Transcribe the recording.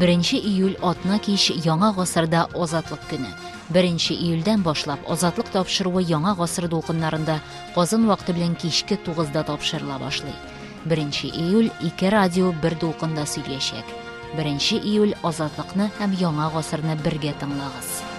1 iyul atna kеш яңа гасырда азатлык көне. 1 iyuldan башлап азатлык тапшыруы яңа гасыр дулкыннарында Казан вакыты белән кичке 9да тапшырыла башлый. 1 iyul 2 радио бер дулкында сөйләшәк. 1 iyul азатлыкны һәм яңа гасырны бергә тыңлагыз.